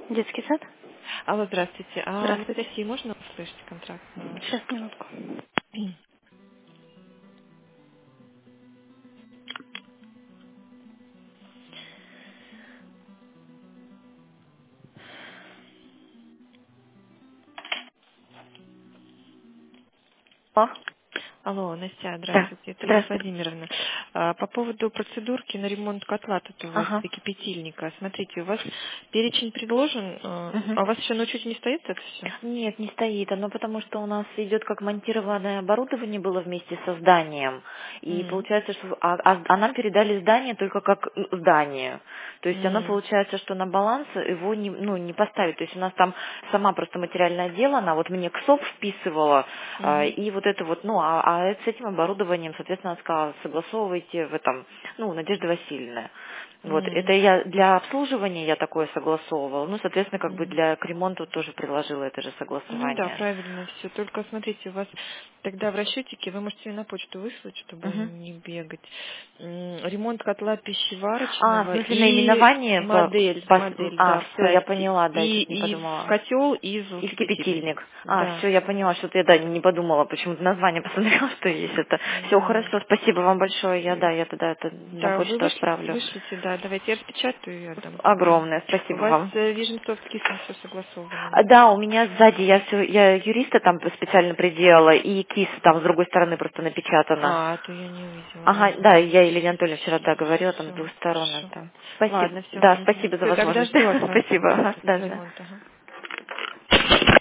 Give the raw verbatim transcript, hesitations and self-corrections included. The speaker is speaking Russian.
Детский сад? Алло, здравствуйте. А Здравствуйте. Анастасия, можно услышать контракт на ваш? Сейчас, минутку. О, Алло, Настя, да, здравствуйте. Это Лилия здравствуйте. Владимировна. А, По поводу процедурки на ремонт котла тут у вас Ага. и кипятильника. Смотрите, у вас перечень предложен, а Мгм. а у вас еще на учете не стоит это все? Нет, не стоит. Оно потому что у нас идет как монтированное оборудование было вместе со зданием. И получается, что а, а- а нам передали здание только как м, здание. То есть оно получается, что на баланс его не, ну, не поставить. То есть у нас там сама просто материальное дело, она вот мне КСОП вписывала, а, и вот это вот, ну, а, а с этим оборудованием, соответственно, она сказала, согласовывайте в этом, ну, Надежда Васильевна. Вот, это я для обслуживания я такое согласовывала. Ну, соответственно, как бы для к ремонту тоже приложила это же Ну да, согласование. правильно все. Только смотрите, у вас тогда в расчетике вы можете на почту выслать, чтобы Мгм. не бегать. М, Ремонт котла А, в пищеварочного смысле и наименование по, модель, по с- модель, а, да, все, я вставьте. поняла, да, я И, что-то не и в подумала. котел, и в И в кипятильник. кипятильник. А, Да. все, я поняла, что-то я, да, не подумала, почему-то название посмотрела, что есть это. Все, Да. хорошо, спасибо вам большое. Я, да, я тогда это на Да, вы почту вышли, отправлю. вышлите, да, давайте я распечатаю и отдам потом. Огромное, У спасибо вас вам. э, Vision Soft Kissing все согласовано, А, да? Да, у меня сзади, я все, я юриста там специально приделала, и кис там с другой стороны просто напечатана. А, то я не увидела. Ага, Ага. да, я Елене Анатольевне вчера, да, говорила, там с Все, двух сторон хорошо. это. Спасибо, Ладно, все. да, спасибо за Все, тогда возможность. жду от вас Спасибо, ага, информацию по да, да. ремонту. Ага.